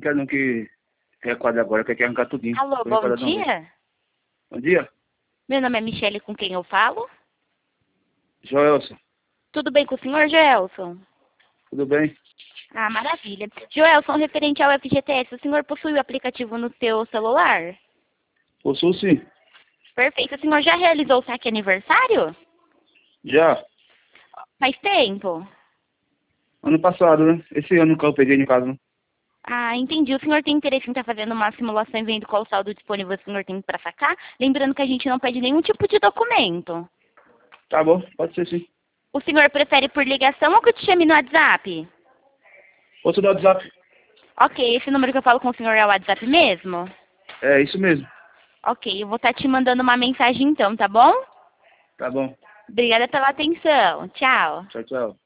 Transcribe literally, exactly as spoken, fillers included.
quero não que requadre agora, que quer arrancar tudinho. Alô, Vou bom requadrar de uma vez. dia. Bom dia, Meu nome é Michele, com quem eu falo? Joelson. Tudo bem com o senhor, Joelson? Tudo bem? Ah, maravilha. Joelson, referente ao F G T S, o senhor possui o aplicativo no seu celular? Possuo sim. Perfeito. O senhor já realizou o saque aniversário? Já. Faz tempo? Ano passado, né? Esse ano que eu peguei em casa, né? Ah, entendi. O senhor tem interesse em estar fazendo uma simulação e vendo qual saldo disponível o senhor tem para sacar? Lembrando que a gente não pede nenhum tipo de documento. Tá bom, pode ser sim. O senhor prefere por ligação ou que eu te chame no WhatsApp? Posso dar o WhatsApp? Ok, esse número que eu falo com o senhor é o WhatsApp mesmo? É, isso mesmo. Ok, eu vou estar te mandando uma mensagem então, tá bom? Tá bom. Obrigada pela atenção. Tchau. Tchau, tchau.